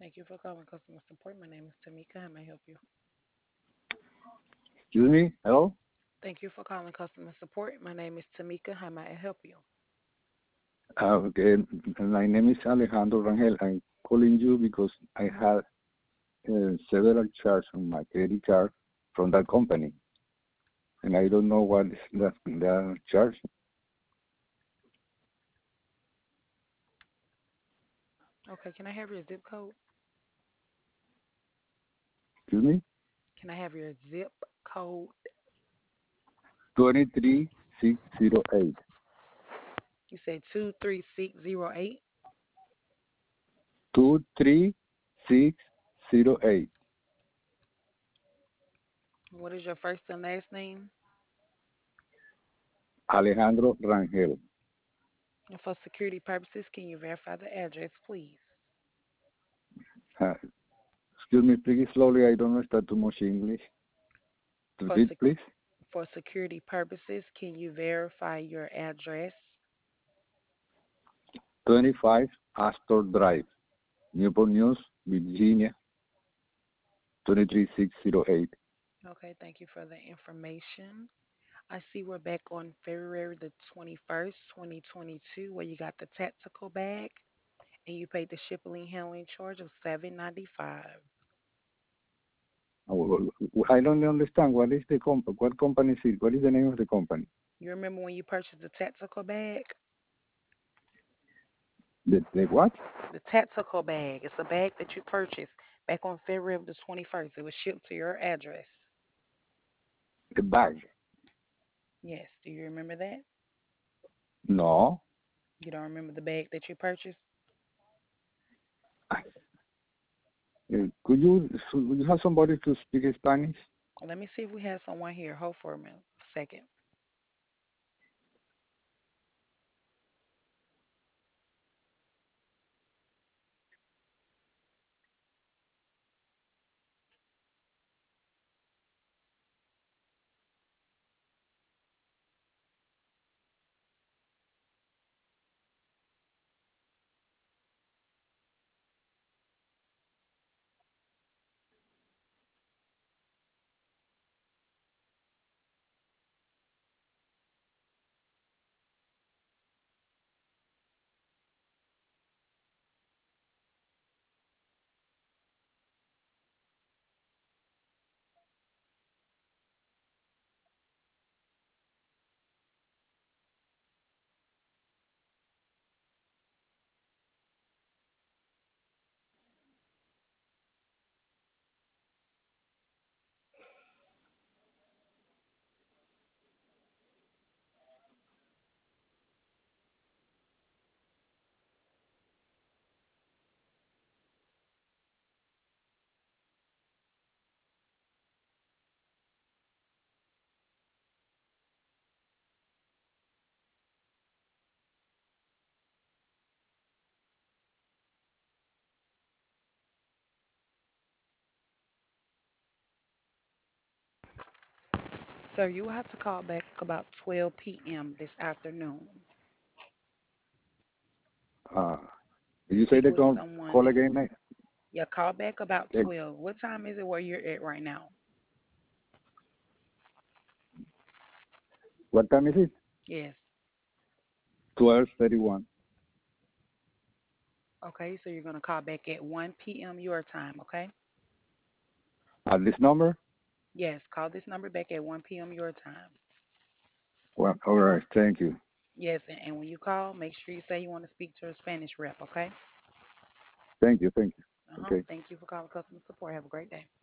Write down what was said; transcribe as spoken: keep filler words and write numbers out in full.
Thank you for calling customer support. My name is Tamika. How may I help you? Excuse me. Hello. Thank you for calling customer support. My name is Tamika. How may I help you? Uh, okay. My name is Alejandro Rangel. I'm calling you because I had uh, several charges on my credit card from that company, and I don't know what is the, the charge. Okay, can I have your zip code? Excuse me. Can I have your zip code? Twenty-three six zero eight. You said two three six zero eight. Two three six zero eight. What is your first and last name? Alejandro Rangel. And for security purposes, can you verify the address, please? Uh, excuse me, please slowly. I don't understand too much English. For Repeat, sec- please. for security purposes, can you verify your address? Twenty-five Astor Drive, Newport News, Virginia. Twenty-three six zero eight. Okay, thank you for the information. I see we're back on February the twenty-first, twenty twenty-two, where you got the tactical bag and you paid the shipping and handling charge of seven ninety-five. Oh, I don't understand. What is the comp? What company is it? What is the name of the company? You remember when you purchased the tactical bag? The, the what? The tactical bag. It's a bag that you purchased back on February of the twenty-first. It was shipped to your address. The bag? Yes. Do you remember that? No. You don't remember the bag that you purchased? I- uh, Could you could you have somebody to speak Spanish? Let me see if we have someone here. Hold for a minute, second. Sir, you will have to call back about twelve p m this afternoon. Uh, did you say Speak the with call, someone call this. again? mate? Yeah, call back about Eh, twelve. What time is it where you're at right now? What time is it? Yes. Twelve thirty-one. Okay, so you're going to call back at one p m your time, okay? At this number? Yes, call this number back at one p m your time. Well, all right. Thank you. Yes, and, and when you call, make sure you say you want to speak to a Spanish rep, okay? Thank you. Thank you. Uh-huh. Okay. Thank you for calling customer support. Have a great day.